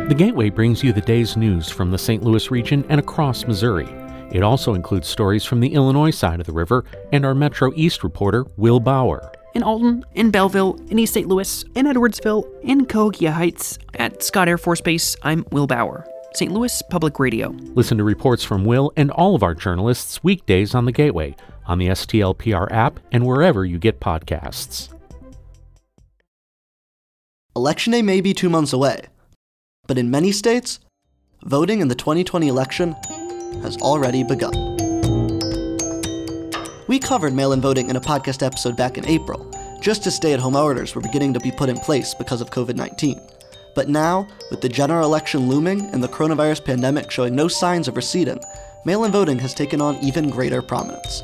The Gateway brings you the day's news from the St. Louis region and across Missouri. It also includes stories from the Illinois side of the river and our Metro East reporter, Will Bauer. In Alton, in Belleville, in East St. Louis, in Edwardsville, in Cahokia Heights, at Scott Air Force Base, I'm Will Bauer, St. Louis Public Radio. Listen to reports from Will and all of our journalists weekdays on The Gateway, on the STLPR app, and wherever you get podcasts. Election day may be 2 months away, but in many states, voting in the 2020 election has already begun. We covered mail-in voting in a podcast episode back in April, just as stay-at-home orders were beginning to be put in place because of COVID-19. But now, with the general election looming and the coronavirus pandemic showing no signs of receding, mail-in voting has taken on even greater prominence.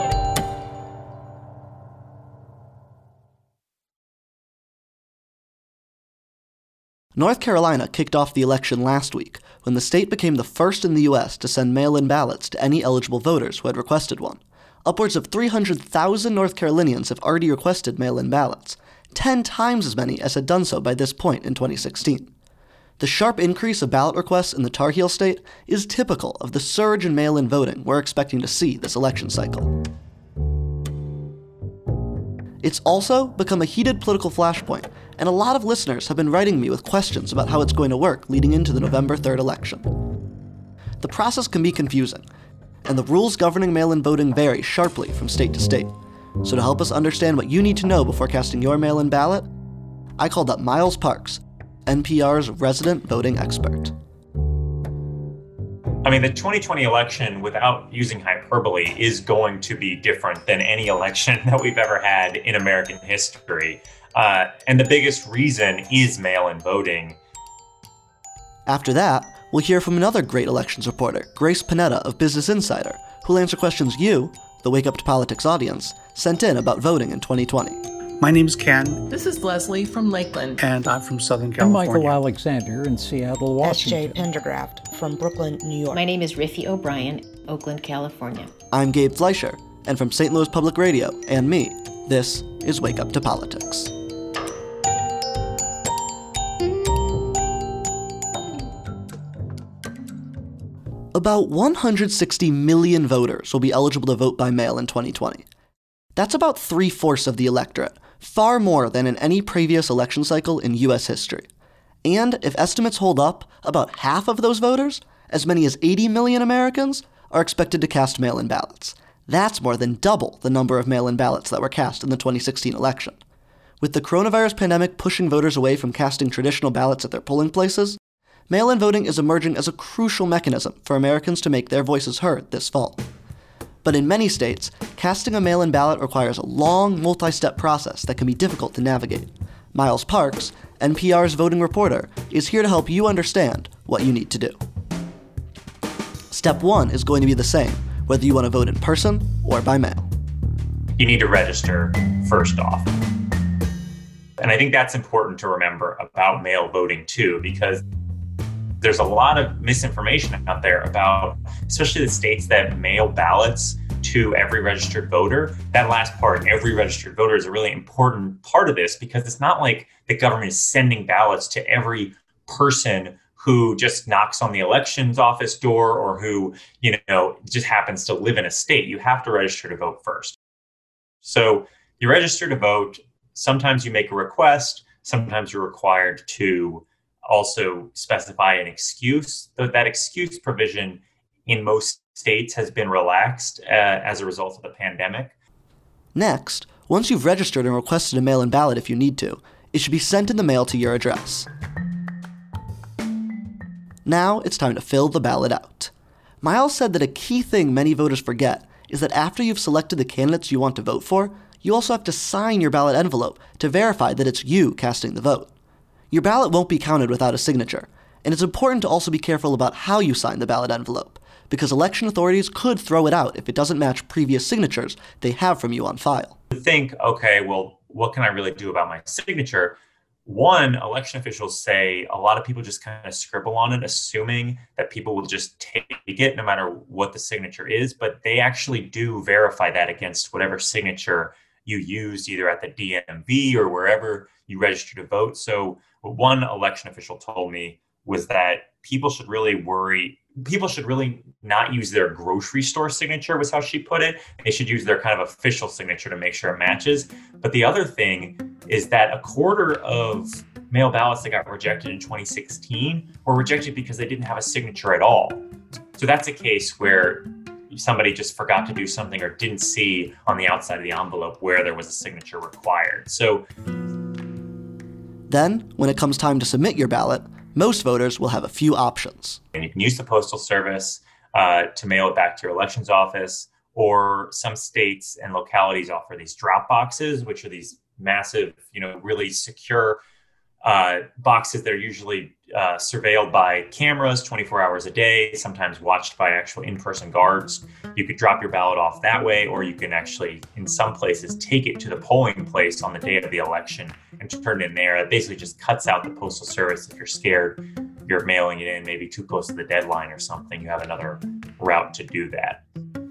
North Carolina kicked off the election last week when the state became the first in the U.S. to send mail-in ballots to any eligible voters who had requested one. Upwards of 300,000 North Carolinians have already requested mail-in ballots, 10 times as many as had done so by this point in 2016. The sharp increase of ballot requests in the Tar Heel state is typical of the surge in mail-in voting we're expecting to see this election cycle. It's also become a heated political flashpoint, and a lot of listeners have been writing me with questions about how it's going to work leading into the November 3rd election. The process can be confusing, and the rules governing mail-in voting vary sharply from state to state. So to help us understand what you need to know before casting your mail-in ballot, I called up Miles Parks, NPR's resident voting expert. I mean, the 2020 election, without using hyperbole, is going to be different than any election that we've ever had in American history. And the biggest reason is mail-in voting. After that, we'll hear from another great elections reporter, Grace Panetta of Business Insider, who'll answer questions you, the Wake Up to Politics audience, sent in about voting in 2020. My name's Ken. This is Leslie from Lakeland. And I'm from Southern I'm California. Michael Alexander in Seattle, Washington. S.J. Pendergraft from Brooklyn, New York. My name is Riffy O'Brien, Oakland, California. I'm Gabe Fleischer, and from St. Louis Public Radio and me, this is Wake Up to Politics. About 160 million voters will be eligible to vote by mail in 2020. That's about 3/4 of the electorate, far more than in any previous election cycle in U.S. history. And if estimates hold up, about half of those voters, as many as 80 million Americans, are expected to cast mail-in ballots. That's more than double the number of mail-in ballots that were cast in the 2016 election. With the coronavirus pandemic pushing voters away from casting traditional ballots at their polling places, mail-in voting is emerging as a crucial mechanism for Americans to make their voices heard this fall. But in many states, casting a mail-in ballot requires a long, multi-step process that can be difficult to navigate. Miles Parks, NPR's voting reporter, is here to help you understand what you need to do. Step 1 is going to be the same, whether you want to vote in person or by mail. You need to register first off. And I think that's important to remember about mail voting too, because there's a lot of misinformation out there about, especially the states that mail ballots to every registered voter. That last part, every registered voter, is a really important part of this, because it's not like the government is sending ballots to every person who just knocks on the elections office door or who, just happens to live in a state. You have to register to vote first. So you register to vote. Sometimes you make a request. Sometimes you're required to also specify an excuse. That excuse provision in most states has been relaxed as a result of the pandemic. Next, once you've registered and requested a mail-in ballot if you need to, it should be sent in the mail to your address. Now it's time to fill the ballot out. Miles said that a key thing many voters forget is that after you've selected the candidates you want to vote for, you also have to sign your ballot envelope to verify that it's you casting the vote. Your ballot won't be counted without a signature, and it's important to also be careful about how you sign the ballot envelope, because election authorities could throw it out if it doesn't match previous signatures they have from you on file. Think, okay, well, what can I really do about my signature? One, election officials say a lot of people just kind of scribble on it, assuming that people will just take it no matter what the signature is, but they actually do verify that against whatever signature you used either at the DMV or wherever you register to vote. So one election official told me was that people should really not use their grocery store signature, was how she put it. They should use their kind of official signature to make sure it matches. But the other thing is that a quarter of mail ballots that got rejected in 2016 were rejected because they didn't have a signature at all. So that's a case where somebody just forgot to do something or didn't see on the outside of the envelope where there was a signature required. So then, when it comes time to submit your ballot, most voters will have a few options. And you can use the Postal Service to mail it back to your elections office, or some states and localities offer these drop boxes, which are these massive, really secure boxes that are usually surveilled by cameras 24 hours a day, sometimes watched by actual in-person guards. You could drop your ballot off that way, or you can actually, in some places, take it to the polling place on the day of the election and turn it in there. It basically just cuts out the Postal Service. If you're scared you're mailing it in maybe too close to the deadline or something, you have another route to do that.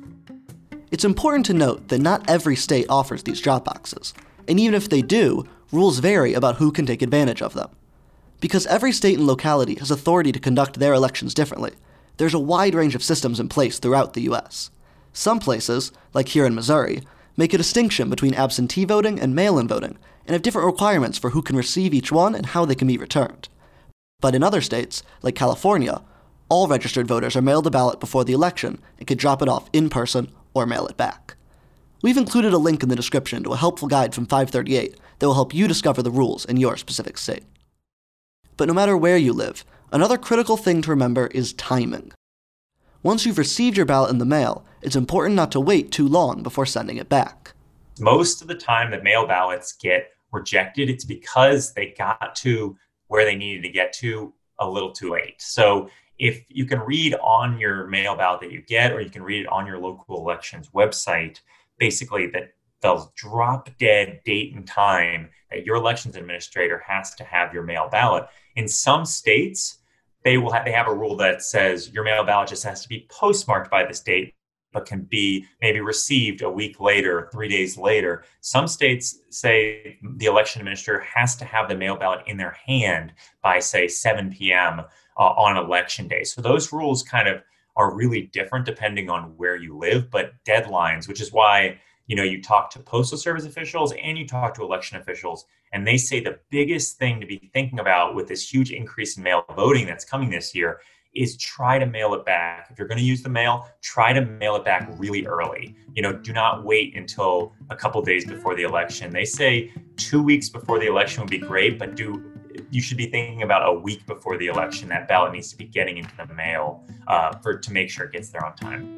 It's important to note that not every state offers these drop boxes, and even if they do, rules vary about who can take advantage of them. Because every state and locality has authority to conduct their elections differently, there's a wide range of systems in place throughout the U.S. Some places, like here in Missouri, make a distinction between absentee voting and mail-in voting, and have different requirements for who can receive each one and how they can be returned. But in other states, like California, all registered voters are mailed a ballot before the election and can drop it off in person or mail it back. We've included a link in the description to a helpful guide from 538 that will help you discover the rules in your specific state. But no matter where you live, another critical thing to remember is timing. Once you've received your ballot in the mail, it's important not to wait too long before sending it back. Most of the time that mail ballots get rejected, it's because they got to where they needed to get to a little too late. So if you can read on your mail ballot that you get, or you can read it on your local elections website, basically that the drop dead date and time that your elections administrator has to have your mail ballot. In some states, they have a rule that says your mail ballot just has to be postmarked by this date, but can be maybe received a week later, 3 days later. Some states say the election administrator has to have the mail ballot in their hand by, say, 7 p.m. On election day. So those rules kind of are really different depending on where you live, but deadlines, which is why, you talk to Postal Service officials and you talk to election officials, and they say the biggest thing to be thinking about with this huge increase in mail voting that's coming this year is try to mail it back. If you're going to use the mail, try to mail it back really early. Do not wait until a couple days before the election. They say 2 weeks before the election would be great, but you should be thinking about a week before the election. That ballot needs to be getting into the mail to make sure it gets there on time.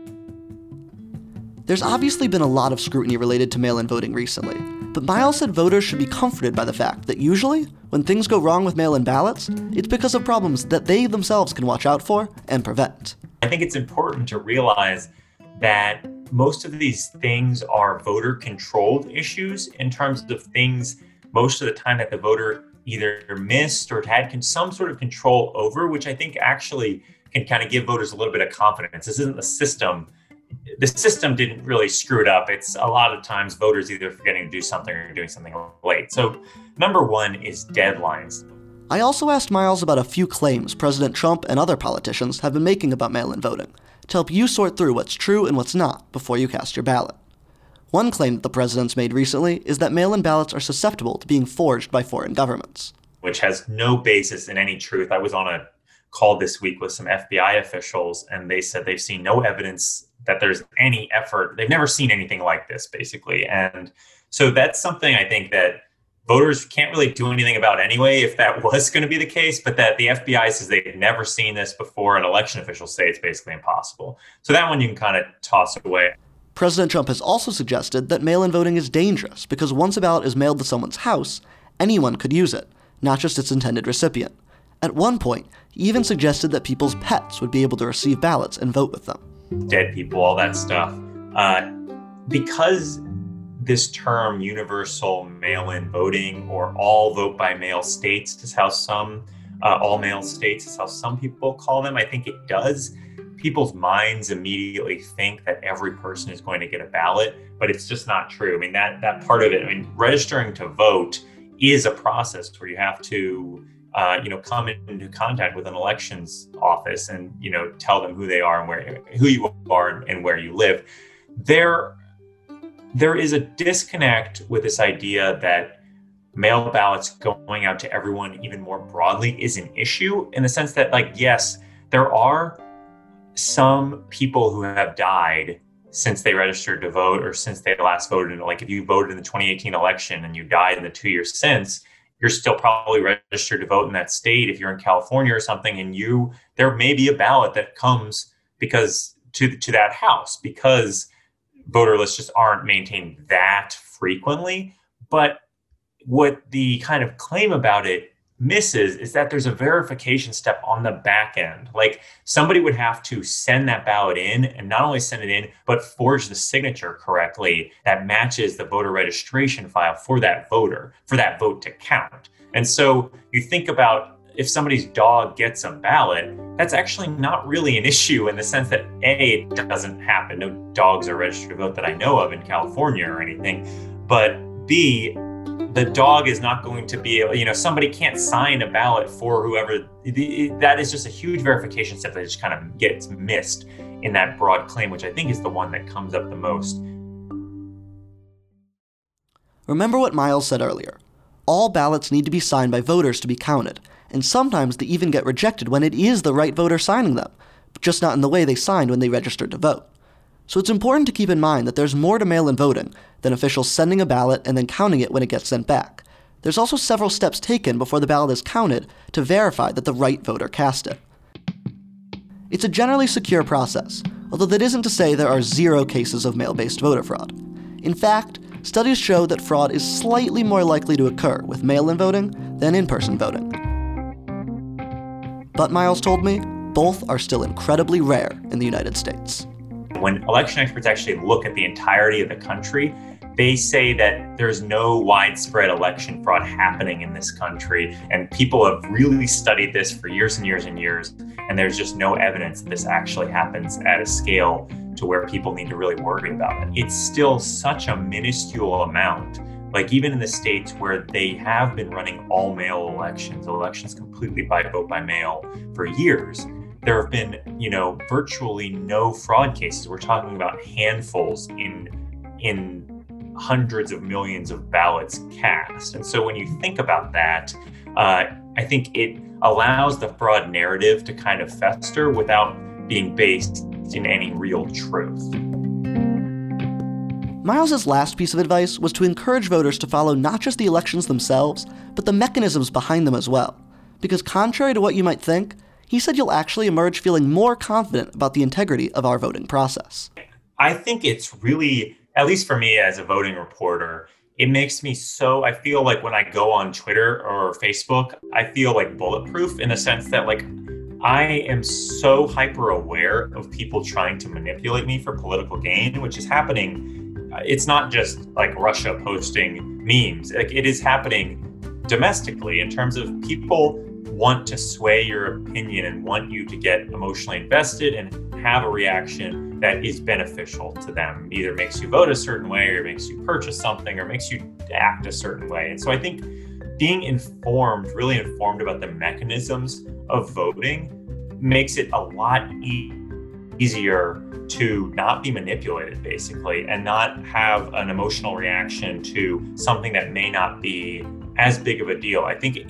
There's obviously been a lot of scrutiny related to mail-in voting recently, but Miles said voters should be comforted by the fact that usually, when things go wrong with mail-in ballots, it's because of problems that they themselves can watch out for and prevent. I think it's important to realize that most of these things are voter-controlled issues in terms of things most of the time that the voter either missed or had some sort of control over, which I think actually can kind of give voters a little bit of confidence. This isn't the system. The system didn't really screw it up. It's a lot of times voters either forgetting to do something or doing something late. So number one is deadlines. I also asked Miles about a few claims President Trump and other politicians have been making about mail-in voting to help you sort through what's true and what's not before you cast your ballot. One claim that the president's made recently is that mail-in ballots are susceptible to being forged by foreign governments. Which has no basis in any truth. I was on a call this week with some FBI officials, and they said they've seen no evidence that there's any effort. They've never seen anything like this, basically. And so that's something I think that voters can't really do anything about anyway, if that was going to be the case, but that the FBI says they've never seen this before, and election officials say it's basically impossible. So that one you can kind of toss away. President Trump has also suggested that mail-in voting is dangerous because once a ballot is mailed to someone's house, anyone could use it, not just its intended recipient. At one point, he even suggested that people's pets would be able to receive ballots and vote with them. Dead people, all that stuff. Because this term universal mail-in voting or all vote by mail states is how all mail states is how some people call them. I think it does. People's minds immediately think that every person is going to get a ballot, but it's just not true. I mean, that part of it, registering to vote is a process where you have to come into contact with an elections office and, tell them who they are and who you are and where you live. There is a disconnect with this idea that mail ballots going out to everyone even more broadly is an issue, in the sense that, yes, there are some people who have died since they registered to vote or since they last voted. If you voted in the 2018 election and you died in the 2 years since, you're still probably registered to vote in that state if you're in California or something, and there may be a ballot that comes because to that house, because voter lists just aren't maintained that frequently. But what the kind of claim about it misses is that there's a verification step on the back end. Somebody would have to send that ballot in, and not only send it in, but forge the signature correctly that matches the voter registration file for that voter, for that vote to count. And so you think about, if somebody's dog gets a ballot, that's actually not really an issue, in the sense that A, it doesn't happen. No dogs are registered to vote that I know of in California or anything. But B, the dog is not going to be able, somebody can't sign a ballot for whoever. That is just a huge verification step that just kind of gets missed in that broad claim, which I think is the one that comes up the most. Remember what Miles said earlier. All ballots need to be signed by voters to be counted, and sometimes they even get rejected when it is the right voter signing them, just not in the way they signed when they registered to vote. So it's important to keep in mind that there's more to mail-in voting than officials sending a ballot and then counting it when it gets sent back. There's also several steps taken before the ballot is counted to verify that the right voter cast it. It's a generally secure process, although that isn't to say there are 0 cases of mail-based voter fraud. In fact, studies show that fraud is slightly more likely to occur with mail-in voting than in-person voting. But Miles told me, both are still incredibly rare in the United States. When election experts actually look at the entirety of the country, they say that there's no widespread election fraud happening in this country. And people have really studied this for years and years and years. And there's just no evidence that this actually happens at a scale to where people need to really worry about it. It's still such a minuscule amount. Even in the states where they have been running all mail elections completely by vote by mail for years, there have been, virtually no fraud cases. We're talking about handfuls in hundreds of millions of ballots cast. And so when you think about that, I think it allows the fraud narrative to kind of fester without being based in any real truth. Miles's last piece of advice was to encourage voters to follow not just the elections themselves, but the mechanisms behind them as well. Because contrary to what you might think, he said you'll actually emerge feeling more confident about the integrity of our voting process. I think it's really, at least for me as a voting reporter, it makes me I feel like when I go on Twitter or Facebook, I feel bulletproof, in the sense that I am so hyper aware of people trying to manipulate me for political gain, which is happening. It's not just Russia posting memes. It is happening domestically, in terms of people want to sway your opinion and want you to get emotionally invested and have a reaction that is beneficial to them. It either makes you vote a certain way, or makes you purchase something, or makes you act a certain way. And so I think being really informed about the mechanisms of voting makes it a lot easier to not be manipulated, basically, and not have an emotional reaction to something that may not be as big of a deal. I think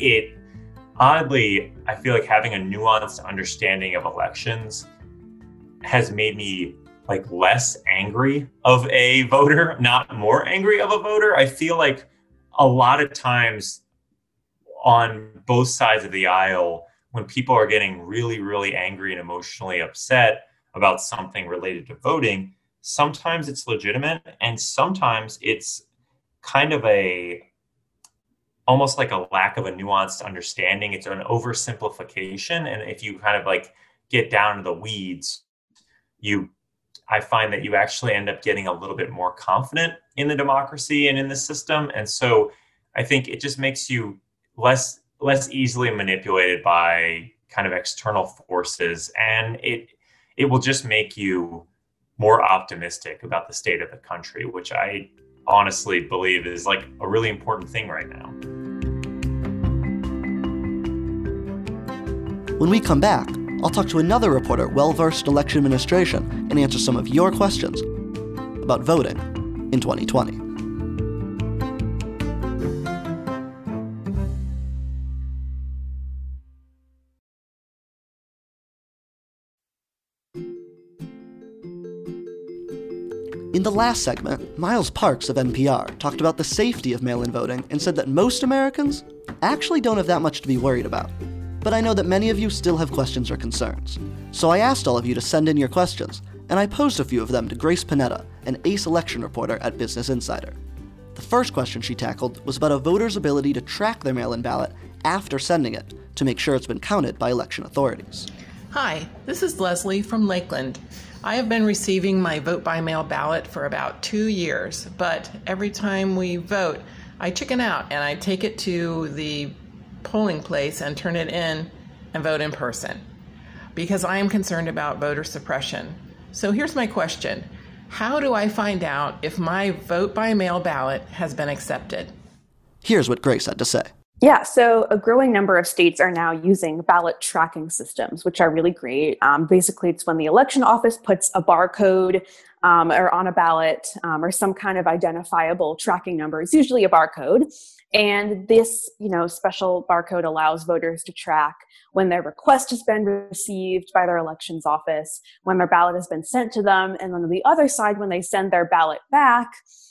oddly, I feel like having a nuanced understanding of elections has made me less angry of a voter, not more angry of a voter. I feel like a lot of times on both sides of the aisle, when people are getting really, really angry and emotionally upset about something related to voting, sometimes it's legitimate, and sometimes it's kind of almost like a lack of a nuanced understanding. It's an oversimplification. And if you kind of get down to the weeds, I find that you actually end up getting a little bit more confident in the democracy and in the system. And so I think it just makes you less easily manipulated by kind of external forces. And it will just make you more optimistic about the state of the country, which I honestly believe is a really important thing right now. When we come back, I'll talk to another reporter well-versed in election administration and answer some of your questions about voting in 2020. In the last segment, Miles Parks of NPR talked about the safety of mail-in voting and said that most Americans actually don't have that much to be worried about. But I know that many of you still have questions or concerns. So I asked all of you to send in your questions, and I posed a few of them to Grace Panetta, an ace election reporter at Business Insider. The first question she tackled was about a voter's ability to track their mail-in ballot after sending it to make sure it's been counted by election authorities. Hi, this is Leslie from Lakeland. I have been receiving my vote-by-mail ballot for about 2 years, but every time we vote, I chicken out and I take it to the polling place and turn it in and vote in person because I am concerned about voter suppression. So here's my question. How do I find out if my vote-by-mail ballot has been accepted? Here's what Grace had to say. Yeah, so a growing number of states are now using ballot tracking systems, which are really great. Basically, it's when the election office puts a barcode or on a ballot or some kind of identifiable tracking number. It's usually a barcode. And this, special barcode allows voters to track when their request has been received by their elections office, when their ballot has been sent to them, and then on the other side, when they send their ballot back,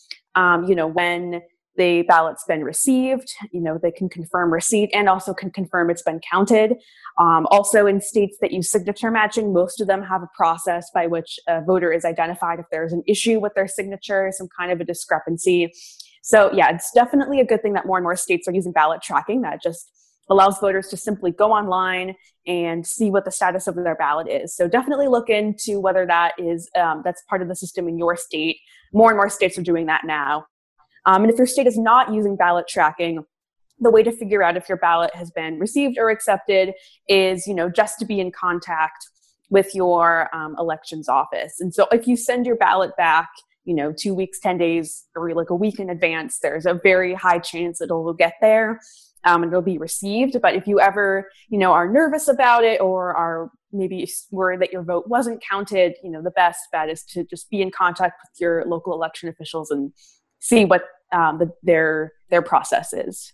when the ballot's been received, they can confirm receipt and also can confirm it's been counted. Also in states that use signature matching, most of them have a process by which a voter is identified if there's an issue with their signature, some kind of a discrepancy. So yeah, it's definitely a good thing that more and more states are using ballot tracking. That just allows voters to simply go online and see what the status of their ballot is. So definitely look into whether that is that's part of the system in your state. More and more states are doing that now. And if your state is not using ballot tracking, the way to figure out if your ballot has been received or accepted is, just to be in contact with your elections office. And so if you send your ballot back, 2 weeks, 10 days, or like a week in advance, there's a very high chance it'll get there and it'll be received. But if you ever, are nervous about it or are maybe worried that your vote wasn't counted, the best bet is to just be in contact with your local election officials and see what their process is.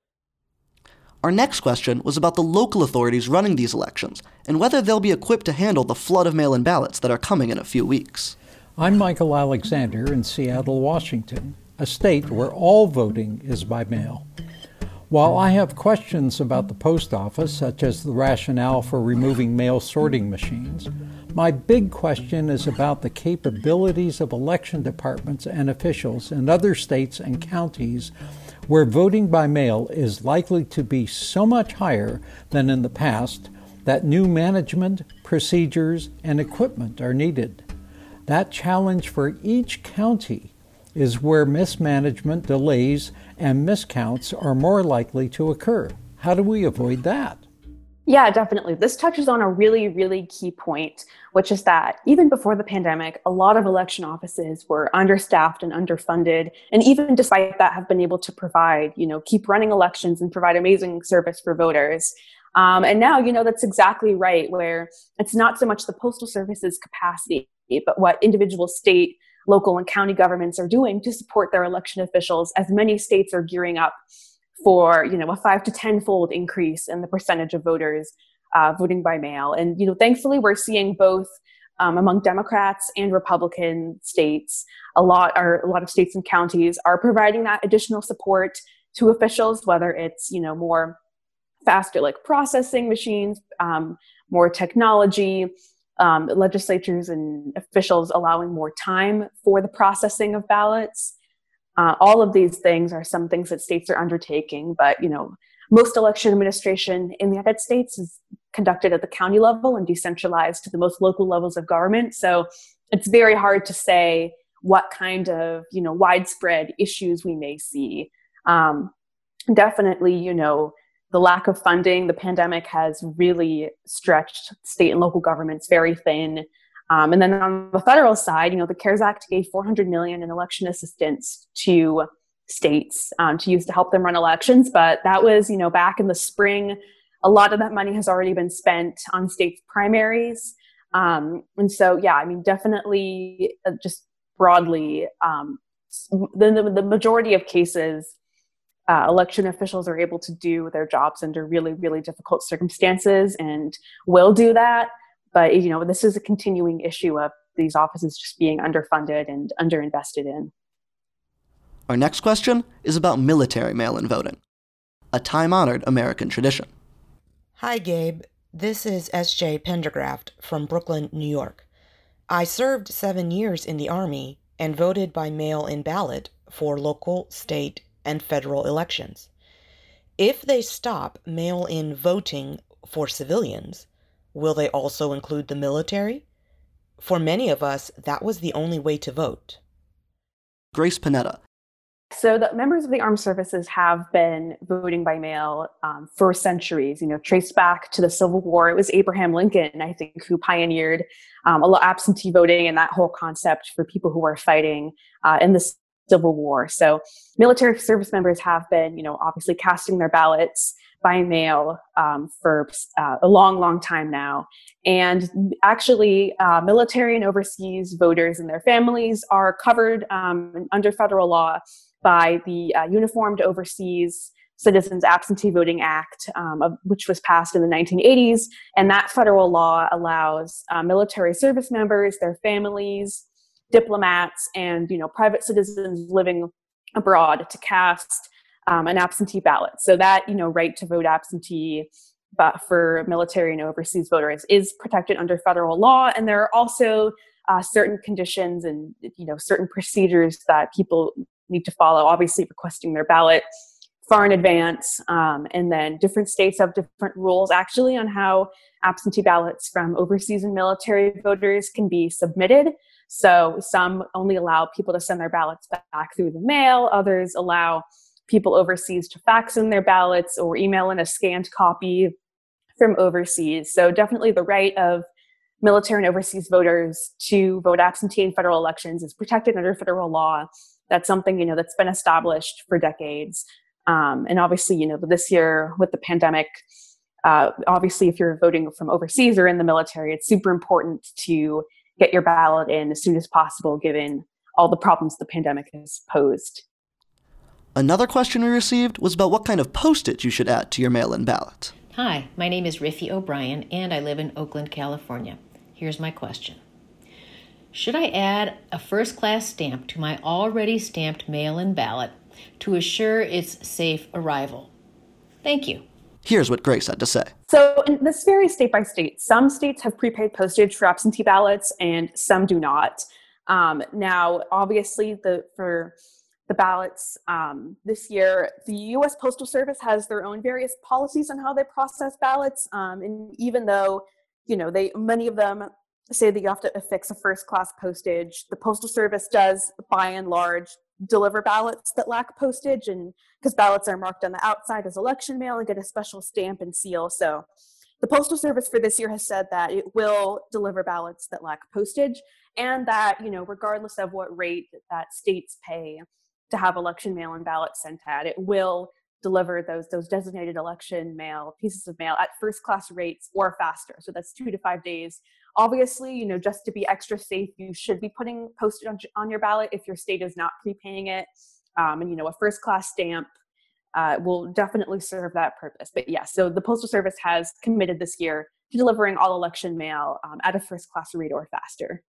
Our next question was about the local authorities running these elections and whether they'll be equipped to handle the flood of mail-in ballots that are coming in a few weeks. I'm Michael Alexander in Seattle, Washington, a state where all voting is by mail. While I have questions about the post office, such as the rationale for removing mail sorting machines, my big question is about the capabilities of election departments and officials in other states and counties where voting by mail is likely to be so much higher than in the past that new management, procedures, and equipment are needed. That challenge for each county is where mismanagement, delays, and miscounts are more likely to occur. How do we avoid that? Yeah, definitely. This touches on a really, really key point, which is that even before the pandemic, a lot of election offices were understaffed and underfunded. And even despite that, have been able to provide, keep running elections and provide amazing service for voters. And now, that's exactly right, where it's not so much the Postal Service's capacity, but what individual state, local, and county governments are doing to support their election officials, as many states are gearing up for, a 5 to 10-fold increase in the percentage of voters voting by mail. And, thankfully, we're seeing both among Democrats and Republican states. A lot of states and counties are providing that additional support to officials, whether it's, more faster processing machines, more technology, legislatures and officials allowing more time for the processing of ballots. All of these things are some things that states are undertaking, but most election administration in the United States is conducted at the county level and decentralized to the most local levels of government. So it's very hard to say what kind of widespread issues we may see. Definitely, the lack of funding, the pandemic has really stretched state and local governments very thin. And then on the federal side, the CARES Act gave $400 million in election assistance to states to use to help them run elections. But that was, back in the spring a lot of that money has already been spent on states' primaries. And so, yeah, I mean, definitely just broadly, the majority of cases, election officials are able to do their jobs under really, really difficult circumstances and will do that. But, this is a continuing issue of these offices just being underfunded and underinvested in. Our next question is about military mail-in voting, a time-honored American tradition. Hi, Gabe. This is S.J. Pendergraft from Brooklyn, New York. I served 7 years in the Army and voted by mail-in ballot for local, state, and federal elections. If they stop mail-in voting for civilians, will they also include the military? For many of us, that was the only way to vote. Grace Panetta. So the members of the armed services have been voting by mail for centuries, traced back to the Civil War. It was Abraham Lincoln, I think, who pioneered absentee voting and that whole concept for people who were fighting in the Civil War. So military service members have been, obviously casting their ballots by mail for a long, long time now. And actually, military and overseas voters and their families are covered under federal law by the Uniformed Overseas Citizens Absentee Voting Act, which was passed in the 1980s. And that federal law allows military service members, their families, diplomats, and private citizens living abroad to cast an absentee ballot. So that right to vote absentee, but for military and overseas voters, is protected under federal law. And there are also certain conditions and certain procedures that people need to follow, obviously requesting their ballot far in advance. And then different states have different rules actually on how absentee ballots from overseas and military voters can be submitted. So some only allow people to send their ballots back through the mail. Others allow people overseas to fax in their ballots or email in a scanned copy from overseas. So definitely the right of military and overseas voters to vote absentee in federal elections is protected under federal law. That's something, that's been established for decades. And obviously, this year with the pandemic, obviously, if you're voting from overseas or in the military, it's super important to get your ballot in as soon as possible, given all the problems the pandemic has posed. Another question we received was about what kind of postage you should add to your mail-in ballot. Hi, my name is Riffy O'Brien, and I live in Oakland, California. Here's my question. Should I add a first-class stamp to my already stamped mail-in ballot to assure its safe arrival? Thank you. Here's what Grace had to say. So this varies state by state. Some states have prepaid postage for absentee ballots and some do not. Now, obviously, for the ballots this year, the U.S. Postal Service has their own various policies on how they process ballots. And even though, many of them say that you have to affix a first-class postage, the Postal Service does, by and large, deliver ballots that lack postage, and because ballots are marked on the outside as election mail and get a special stamp and seal. So the Postal Service for this year has said that it will deliver ballots that lack postage, and that, regardless of what rate that states pay to have election mail and ballots sent at, it will deliver those designated election mail, pieces of mail at first-class rates or faster. So that's 2 to 5 days. Obviously, just to be extra safe, you should be putting postage on your ballot if your state is not prepaying it. And a first-class stamp will definitely serve that purpose. But yeah, so the Postal Service has committed this year to delivering all election mail at a first-class rate or faster.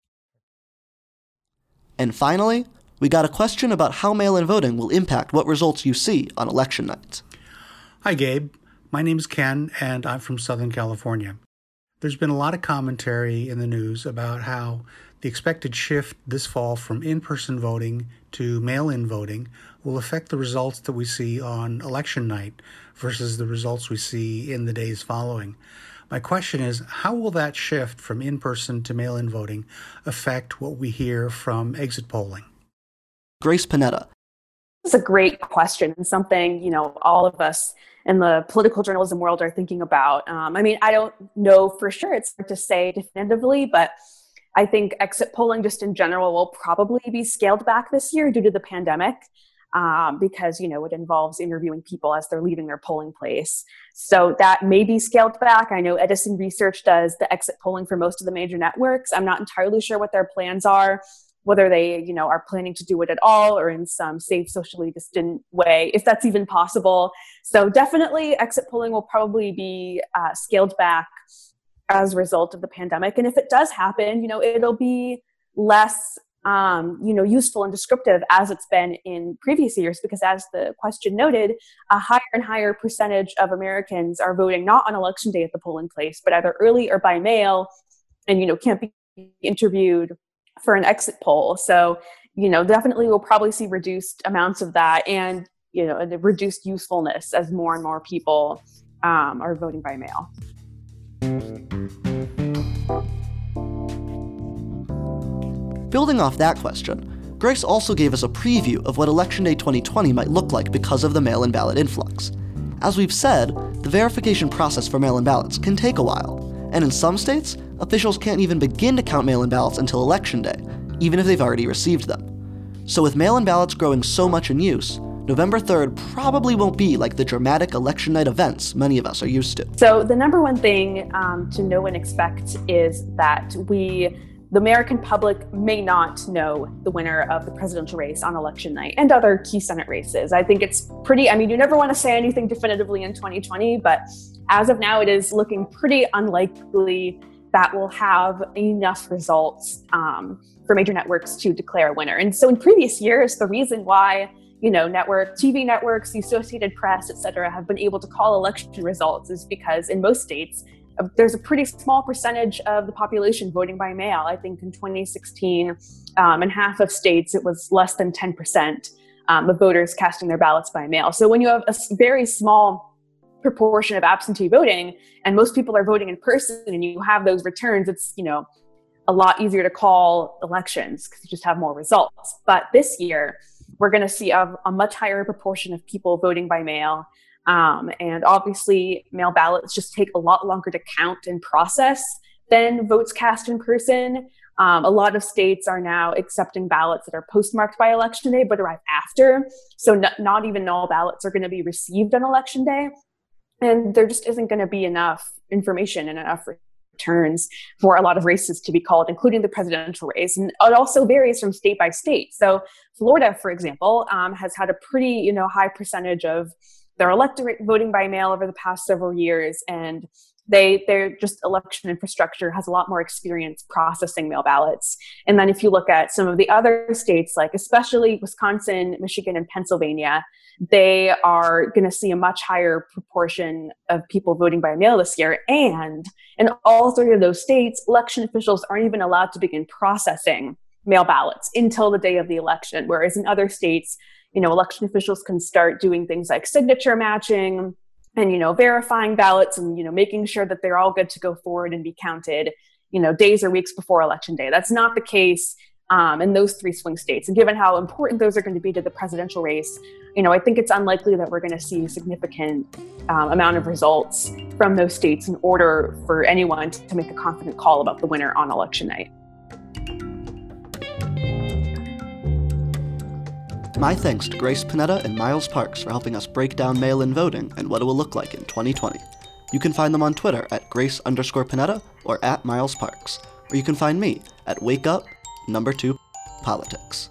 And finally, we got a question about how mail-in voting will impact what results you see on election night. Hi, Gabe. My name's Ken, and I'm from Southern California. There's been a lot of commentary in the news about how the expected shift this fall from in-person voting to mail-in voting will affect the results that we see on election night versus the results we see in the days following. My question is, how will that shift from in-person to mail-in voting affect what we hear from exit polling? Grace Panetta. This is a great question and something, all of us in the political journalism world are thinking about. I don't know for sure. It's hard to say definitively, but I think exit polling just in general will probably be scaled back this year due to the pandemic. because, it involves interviewing people as they're leaving their polling place. So that may be scaled back. I know Edison Research does the exit polling for most of the major networks. I'm not entirely sure what their plans are, whether they, are planning to do it at all or in some safe, socially distant way, if that's even possible. So definitely exit polling will probably be scaled back as a result of the pandemic. And if it does happen, it'll be less useful and descriptive as it's been in previous years, because as the question noted, a higher and higher percentage of Americans are voting not on election day at the polling place, but either early or by mail, and, can't be interviewed for an exit poll. So, definitely we'll probably see reduced amounts of that and, a reduced usefulness as more and more people are voting by mail. Building off that question, Grace also gave us a preview of what Election Day 2020 might look like because of the mail-in ballot influx. As we've said, the verification process for mail-in ballots can take a while, and in some states, officials can't even begin to count mail-in ballots until Election Day, even if they've already received them. So with mail-in ballots growing so much in use, November 3rd probably won't be like the dramatic election night events many of us are used to. So the number one thing to know and expect is that the American public may not know the winner of the presidential race on election night and other key Senate races. I think it's you never want to say anything definitively in 2020, but as of now, it is looking pretty unlikely that we'll have enough results for major networks to declare a winner. And so in previous years, the reason why TV networks, the Associated Press, et cetera, have been able to call election results is because in most states, there's a pretty small percentage of the population voting by mail. I think in 2016, in half of states, it was less than 10% of voters casting their ballots by mail. So when you have a very small proportion of absentee voting and most people are voting in person and you have those returns, it's, a lot easier to call elections because you just have more results. But this year, we're going to see a much higher proportion of people voting by mail. And obviously, mail ballots just take a lot longer to count and process than votes cast in person. A lot of states are now accepting ballots that are postmarked by Election Day but arrive after. So not even all ballots are going to be received on Election Day. And there just isn't going to be enough information and enough returns for a lot of races to be called, including the presidential race. And it also varies from state by state. So Florida, for example, has had a pretty high percentage of their electorate voting by mail over the past several years, and their just election infrastructure has a lot more experience processing mail ballots. And then if you look at some of the other states, like especially Wisconsin, Michigan, and Pennsylvania, they are going to see a much higher proportion of people voting by mail this year. And in all three of those states, election officials aren't even allowed to begin processing mail ballots until the day of the election, whereas in other states, election officials can start doing things like signature matching and, verifying ballots and, making sure that they're all good to go forward and be counted, days or weeks before Election Day. That's not the case in those three swing states. And given how important those are going to be to the presidential race, I think it's unlikely that we're going to see a significant amount of results from those states in order for anyone to make a confident call about the winner on election night. My thanks to Grace Panetta and Miles Parks for helping us break down mail-in voting and what it will look like in 2020. You can find them on Twitter at Grace_Panetta or at Miles Parks, or you can find me at WakeUp2Politics.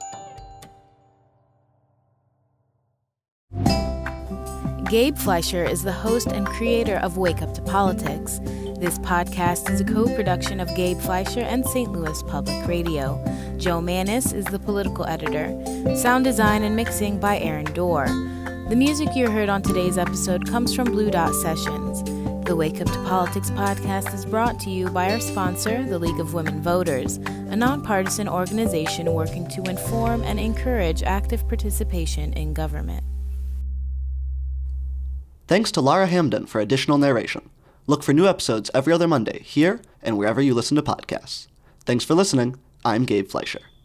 Gabe Fleischer is the host and creator of Wake Up to Politics. This podcast is a co-production of Gabe Fleischer and St. Louis Public Radio. Joe Manis is the political editor. Sound design and mixing by Aaron Dorr. The music you heard on today's episode comes from Blue Dot Sessions. The Wake Up to Politics podcast is brought to you by our sponsor, the League of Women Voters, a nonpartisan organization working to inform and encourage active participation in government. Thanks to Lara Hamden for additional narration. Look for new episodes every other Monday here and wherever you listen to podcasts. Thanks for listening. I'm Gabe Fleischer.